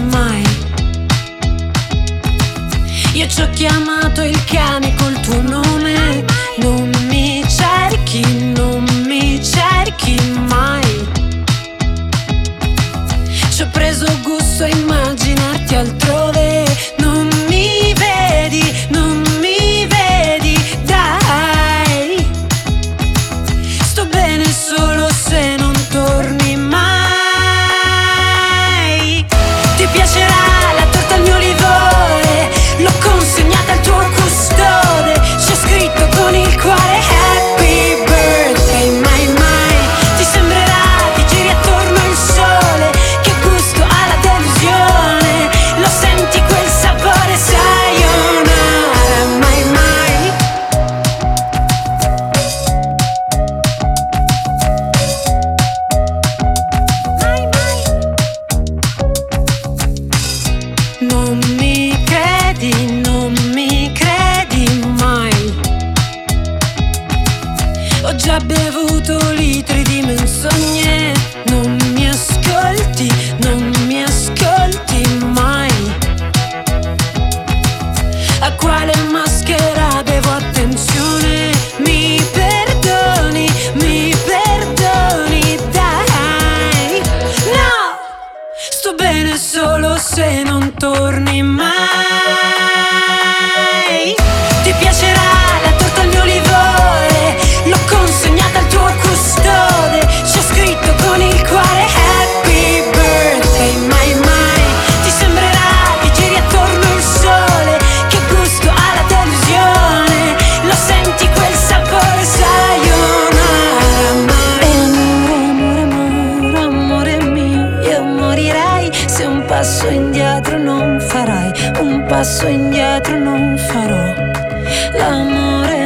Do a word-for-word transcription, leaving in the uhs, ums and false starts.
mai. Io ci ho chiamato il cane col tuo nome. Non mi cerchi, non mi cerchi mai. Ci ho preso gusto a immaginarti altrove. Non mi vedi, non mi vedi, dai. Sto bene solo se non torni mai. Ti piacerà la torta al mio livore, l'ho consegnata al tuo custode. C'è scritto con il cuore happy birthday, mai mai. Ti sembrerà che giri attorno al sole, che gusto ha la delusione. Lo senti quel sapore, sayonara, mai mai. Mai mai. Non mi credi, non mi credi mai. Ho già bevuto litri di menzogne. Non mi ascolti, non mi ascolti mai. A quale maschera devo attenzione? Mi perdoni, mi perdoni, dai. No! Sto bene solo se non torni mai. Ti piacerà la torta al mio livore, l'ho consegnata al tuo custode. C'è scritto con il cuore happy birthday, mai mai. Ti sembrerà che giri attorno al sole, che gusto ha la delusione. Lo senti quel sapore, sayonara, mai. Amore, amore, amore, amore mio, io morirei se un passo indietro non farai, un passo indietro non farò. L'amore